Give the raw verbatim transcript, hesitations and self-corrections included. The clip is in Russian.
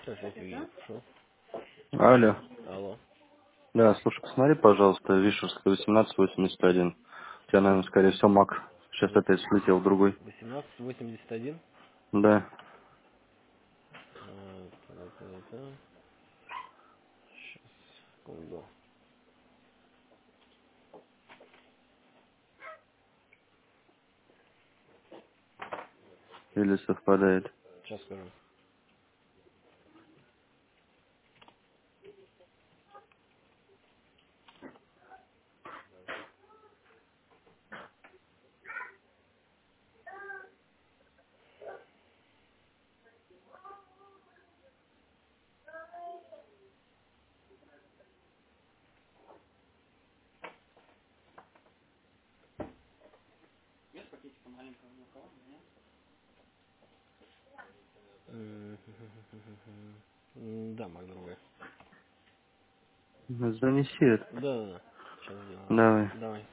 Так, я тебе пошел. Алло. Алло. Да, слушай, посмотри, пожалуйста, Вишерская восемнадцать восемьдесят один. У тебя, наверное, скорее всего, Мак. Сейчас Во- опять слетел другой. восемнадцать восемьдесят один. Да. А, та-та-та-та. Сейчас, секунду. Или совпадает. Сейчас скажу. М, м, Да, Мак, другой. Занеси это. Да, да, да. Сейчас сделаю. Давай. Давай.